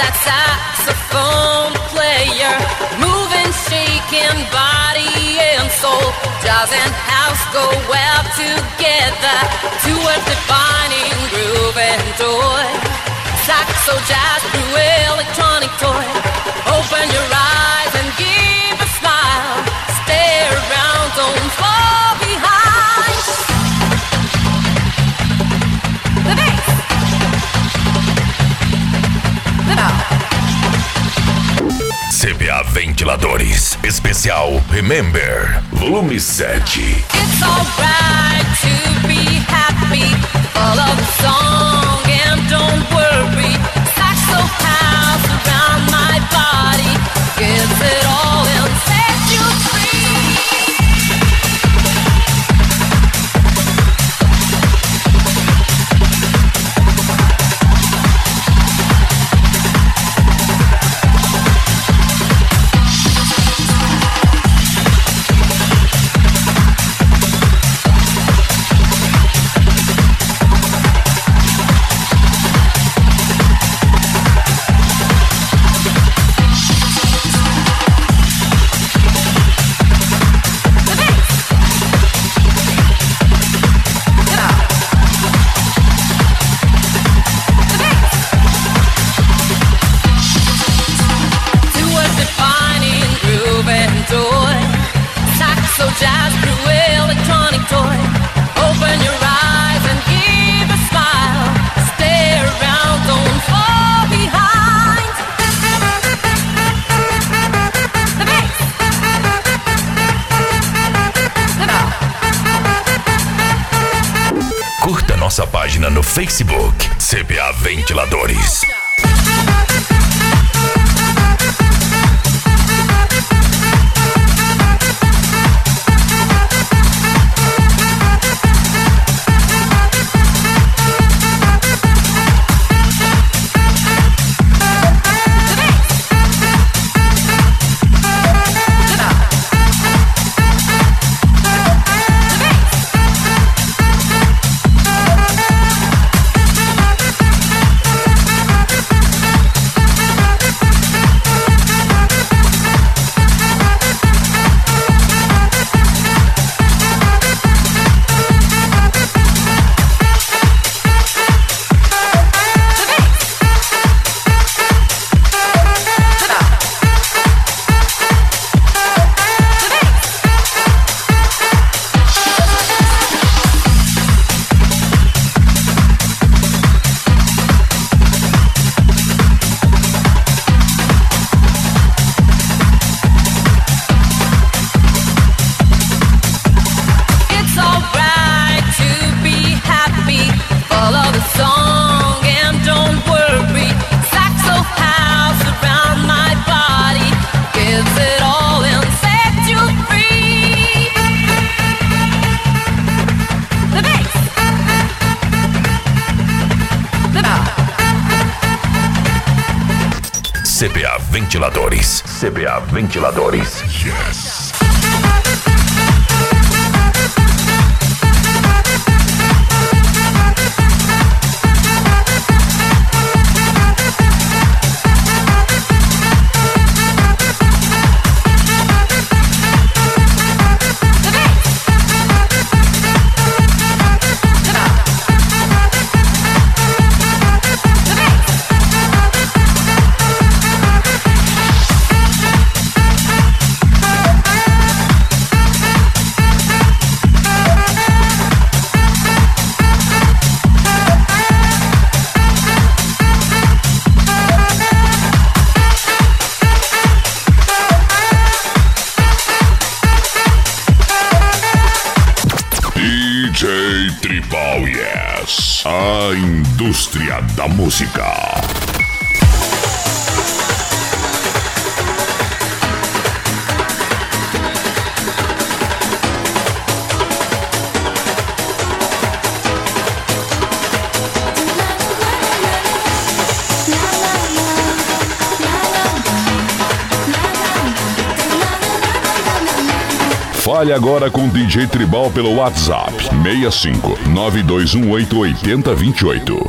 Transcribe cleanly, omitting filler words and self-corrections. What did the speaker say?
that saxophone player, moving, shaking body and soul. Jazz and house go well together, to a defining groove and joy. Saxo, jazz, blue, electronic toy. Open your eyes and give a smile. Stare around, don't fall behind. The bass. CBA Ventiladores, especial Remember, volume 7. It's alright to be happy, follow the song and don't worry. Saxo house around my body, gives it all and sets you free. Nossa página no Facebook, CBA Ventiladores. CBA Ventiladores. CBA Ventiladores. Yes. DJ Tribal Yes, a indústria da música. Fale agora com DJ Tribal pelo WhatsApp 65 92188 8028.